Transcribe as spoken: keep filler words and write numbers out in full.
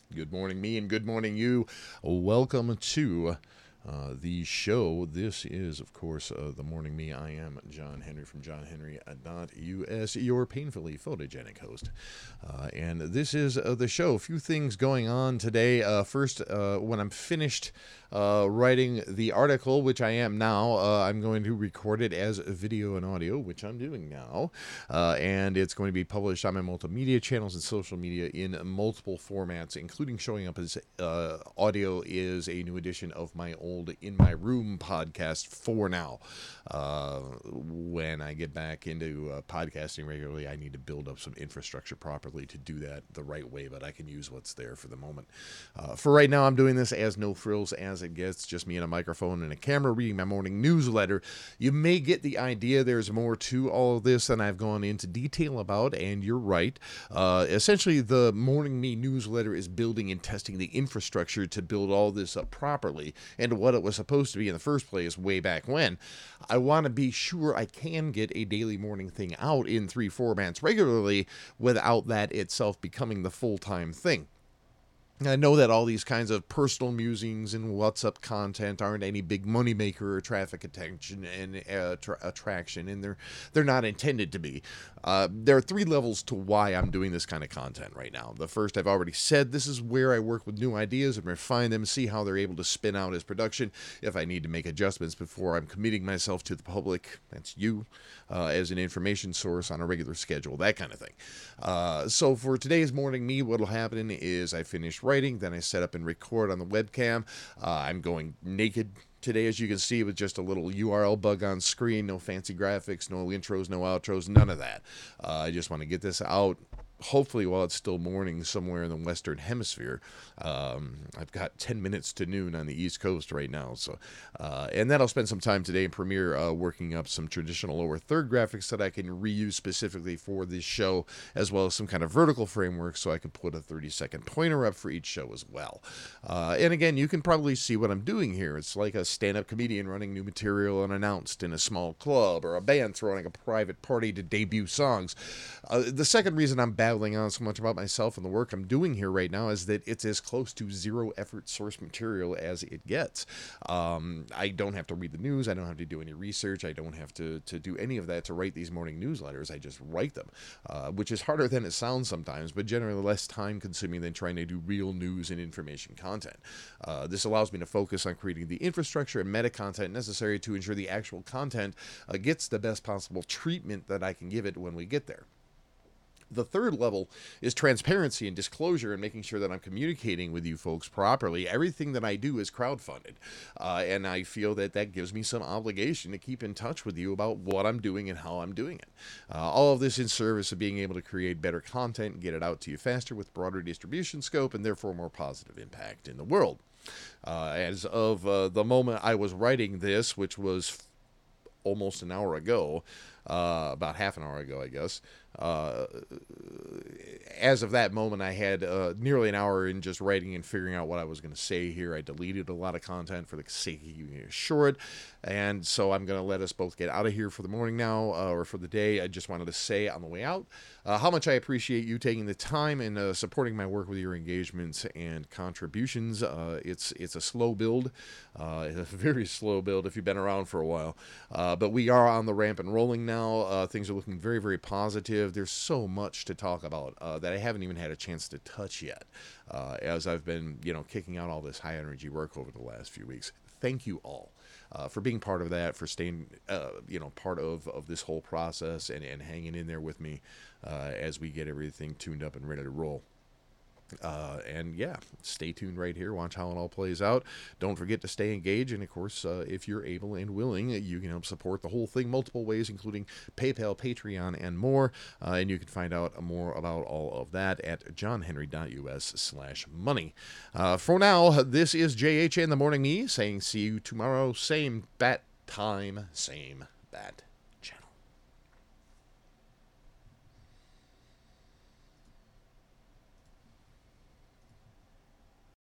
Good morning, me, and good morning, you. Welcome to uh, the show. This is, of course, uh, the Morning Me. I am John Henry from john henry dot u s, your painfully photogenic host. Uh, and this is uh, the show. A few things going on today. Uh, first, uh, when I'm finished uh, writing the article, which I am now, uh, I'm going to record it as video and audio, which I'm doing now. Uh, and it's going to be published on my multimedia channels and social media in multiple formats, including showing up as uh, audio is a new edition of my old In My Room podcast for now. Uh, when I get back into uh, podcasting regularly, I need to build up some infrastructure properly to do that the right way, but I can use what's there for the moment. Uh, for right now, I'm doing this as no frills as it gets, just me and a microphone and a camera reading my morning newsletter. You may get the idea there's more to all of this than I've gone into detail about, and you're right. Uh, essentially, the Morning Me newsletter is building and testing the infrastructure to build all this up properly and what it was supposed to be in the first place way back when. I want to be sure I can get a daily morning thing out in three formats regularly without that itself becoming the full-time thing. I know that all these kinds of personal musings and WhatsApp content aren't any big moneymaker or traffic attention and uh, tra- attraction, and they're they're not intended to be. Uh, there are three levels to why I'm doing this kind of content right now. The first, I've already said, this is where I work with new ideas and refine them, see how they're able to spin out as production. If I need to make adjustments before I'm committing myself to the public, that's you, uh, as an information source on a regular schedule, that kind of thing. Uh, so for today's Morning Me, what'll happen is I finish writing, then I set up and record on the webcam. Uh, I'm going naked today, as you can see, with just a little U R L bug on screen, no fancy graphics, no intros, no outros, none of that. Uh, I just want to get this out, hopefully while it's still morning somewhere in the Western Hemisphere. Um, I've got ten minutes to noon on the East Coast right now. So, uh, and then I'll spend some time today in Premiere uh, working up some traditional lower third graphics that I can reuse specifically for this show, as well as some kind of vertical framework so I can put a thirty second pointer up for each show as well. Uh, and again, you can probably see what I'm doing here. It's like a stand-up comedian running new material unannounced in a small club, or a band throwing a private party to debut songs. Uh, the second reason I'm babbling on so much about myself and the work I'm doing here right now is that it's as close to zero effort source material as it gets. Um, I don't have to read the news. I don't have to do any research. I don't have to, to do any of that to write these morning newsletters. I just write them, uh, which is harder than it sounds sometimes, but generally less time consuming than trying to do real news and information content. Uh, this allows me to focus on creating the infrastructure and meta content necessary to ensure the actual content uh, gets the best possible treatment that I can give it when we get there. The third level is transparency and disclosure, and making sure that I'm communicating with you folks properly. Everything that I do is crowdfunded, uh, and I feel that that gives me some obligation to keep in touch with you about what I'm doing and how I'm doing it. Uh, all of this in service of being able to create better content and get it out to you faster with broader distribution scope and therefore more positive impact in the world. Uh, as of uh, the moment I was writing this, which was almost an hour ago, uh, about half an hour ago, I guess. Uh, as of that moment, I had uh, nearly an hour in just writing and figuring out what I was going to say here. I deleted a lot of content for the sake of keeping it short, and so I'm going to let us both get out of here for the morning now, uh, or for the day. I just wanted to say on the way out uh, how much I appreciate you taking the time and uh, supporting my work with your engagements and contributions. Uh, it's it's a slow build, uh, it's a very slow build if you've been around for a while, uh, but we are on the ramp and rolling now. Uh, things are looking very, very positive. There's so much to talk about uh, that I haven't even had a chance to touch yet, uh, as I've been, you know, kicking out all this high energy work over the last few weeks. Thank you all uh, for being part of that, for staying, uh, you know, part of, of this whole process and, and hanging in there with me uh, as we get everything tuned up and ready to roll. Uh, and yeah, stay tuned right here. Watch how it all plays out. Don't forget to stay engaged. And of course, uh, if you're able and willing, you can help support the whole thing multiple ways, including PayPal, Patreon, and more. Uh, and you can find out more about all of that at john henry dot u s slash money. Uh, for now, this is J H and the Morning Me saying see you tomorrow. Same bat time, same bat